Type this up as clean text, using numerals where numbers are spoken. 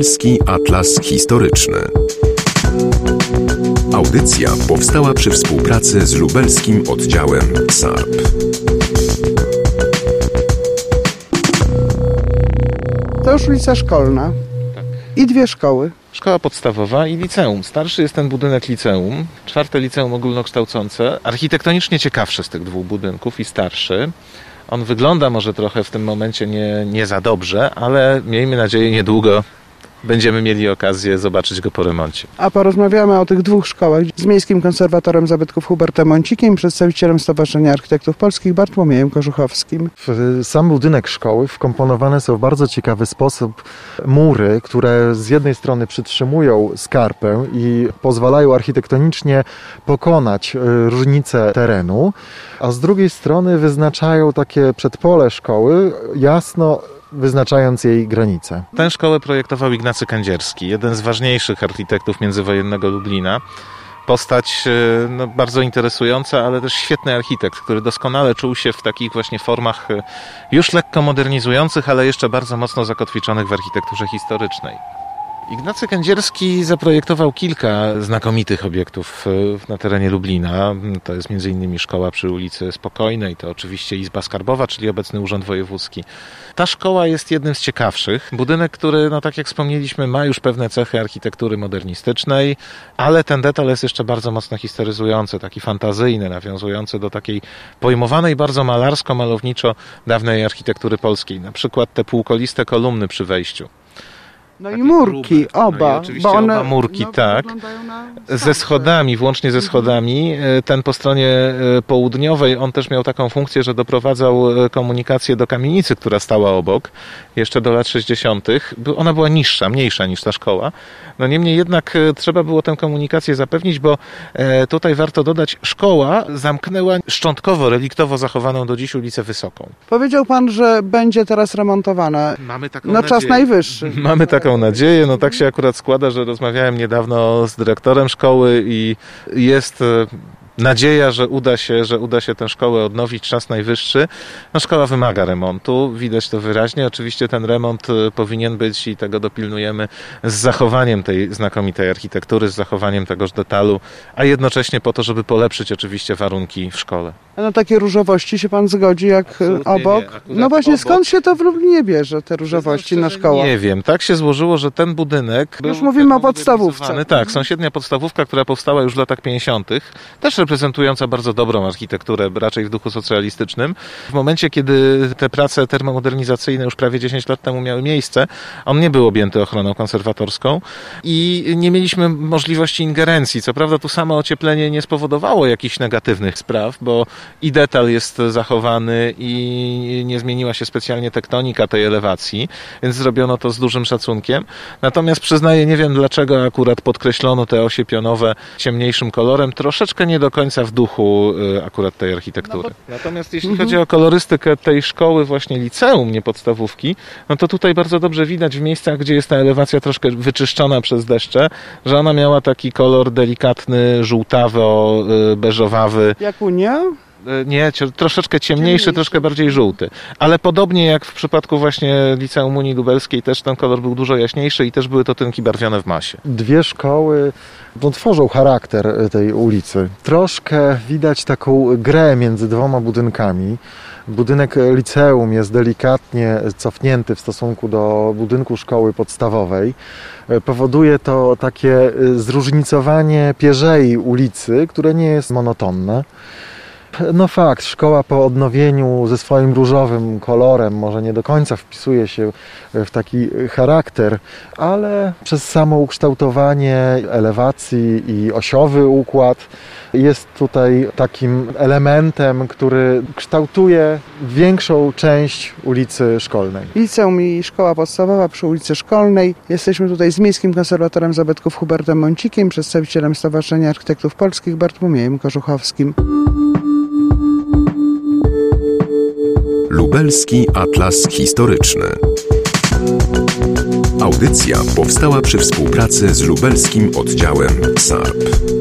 Lubelski Atlas Historyczny. Audycja powstała przy współpracy z lubelskim oddziałem SARP. To już ulica Szkolna. Tak. I dwie szkoły. Szkoła podstawowa i liceum. Starszy jest ten budynek liceum, 4. liceum ogólnokształcące. Architektonicznie ciekawszy z tych dwóch budynków i starszy. On wygląda może trochę w tym momencie nie za dobrze, ale miejmy nadzieję niedługo będziemy mieli okazję zobaczyć go po remoncie. A porozmawiamy o tych dwóch szkołach z Miejskim Konserwatorem Zabytków Hubertem Mącikiem, przedstawicielem Stowarzyszenia Architektów Polskich Bartłomiejem Korzuchowskim. W sam budynek szkoły wkomponowane są w bardzo ciekawy sposób mury, które z jednej strony przytrzymują skarpę i pozwalają architektonicznie pokonać różnice terenu, a z drugiej strony wyznaczają takie przedpole szkoły jasno wyznaczając jej granice. Tę szkołę projektował Ignacy Kędzierski, jeden z ważniejszych architektów międzywojennego Lublina. Postać bardzo interesująca, ale też świetny architekt, który doskonale czuł się w takich właśnie formach już lekko modernizujących, ale jeszcze bardzo mocno zakotwiczonych w architekturze historycznej. Ignacy Kędzierski zaprojektował kilka znakomitych obiektów na terenie Lublina. To jest m.in. szkoła przy ulicy Spokojnej, to oczywiście Izba Skarbowa, czyli obecny Urząd Wojewódzki. Ta szkoła jest jednym z ciekawszych. Budynek, który, tak jak wspomnieliśmy, ma już pewne cechy architektury modernistycznej, ale ten detal jest jeszcze bardzo mocno historyzujący, taki fantazyjny, nawiązujący do takiej pojmowanej bardzo malarsko-malowniczo dawnej architektury polskiej. Na przykład te półkoliste kolumny przy wejściu. No i murki, oba. No i oczywiście oba murki, tak. Ze schodami, włącznie ze schodami. Ten po stronie południowej, on też miał taką funkcję, że doprowadzał komunikację do kamienicy, która stała obok, jeszcze do lat 60. Ona była niższa, mniejsza niż ta szkoła. No niemniej jednak trzeba było tę komunikację zapewnić, bo tutaj warto dodać, szkoła zamknęła szczątkowo, reliktowo zachowaną do dziś ulicę Wysoką. Powiedział pan, że będzie teraz remontowana. Mamy taką nadzieję. Czas najwyższy. Mamy taką nadzieję. Tak się akurat składa, że rozmawiałem niedawno z dyrektorem szkoły i jest nadzieja, że uda się tę szkołę odnowić, czas najwyższy. Szkoła wymaga remontu, widać to wyraźnie. Oczywiście ten remont powinien być i tego dopilnujemy z zachowaniem tej znakomitej architektury, z zachowaniem tegoż detalu, a jednocześnie po to, żeby polepszyć oczywiście warunki w szkole. A na takie różowości się pan zgodzi jak absolutnie obok? Nie, właśnie obok. Skąd się to w Lublinie bierze, te różowości na szkołę? Nie wiem. Tak się złożyło, że ten budynek Już mówimy o podstawówce. Tak, sąsiednia podstawówka, która powstała już w latach 50., też reprezentująca bardzo dobrą architekturę, raczej w duchu socjalistycznym. W momencie, kiedy te prace termomodernizacyjne już prawie 10 lat temu miały miejsce, on nie był objęty ochroną konserwatorską i nie mieliśmy możliwości ingerencji. Co prawda tu samo ocieplenie nie spowodowało jakichś negatywnych spraw, bo i detal jest zachowany i nie zmieniła się specjalnie tektonika tej elewacji, więc zrobiono to z dużym szacunkiem. Natomiast przyznaję, nie wiem dlaczego akurat podkreślono te osie pionowe ciemniejszym kolorem, troszeczkę nie do końca w duchu akurat tej architektury. Natomiast jeśli chodzi o kolorystykę tej szkoły, właśnie liceum, nie podstawówki, to tutaj bardzo dobrze widać w miejscach, gdzie jest ta elewacja troszkę wyczyszczona przez deszcze, że ona miała taki kolor delikatny, żółtawo-beżowawy. Jak Unia? Nie, troszeczkę ciemniejszy, troszkę bardziej żółty. Ale podobnie jak w przypadku właśnie Liceum Unii Lubelskiej, też ten kolor był dużo jaśniejszy i też były to tynki barwione w masie. Dwie szkoły tworzą charakter tej ulicy. Troszkę widać taką grę między dwoma budynkami. Budynek liceum jest delikatnie cofnięty w stosunku do budynku szkoły podstawowej. Powoduje to takie zróżnicowanie pierzei ulicy, które nie jest monotonne. Fakt, szkoła po odnowieniu ze swoim różowym kolorem może nie do końca wpisuje się w taki charakter, ale przez samo ukształtowanie elewacji i osiowy układ jest tutaj takim elementem, który kształtuje większą część ulicy Szkolnej. Liceum i szkoła podstawowa przy ulicy Szkolnej. Jesteśmy tutaj z Miejskim Konserwatorem Zabytków Hubertem Mącikiem, przedstawicielem Stowarzyszenia Architektów Polskich Bartłomiejem Korzuchowskim. Lubelski Atlas Historyczny. Audycja powstała przy współpracy z lubelskim oddziałem SARP.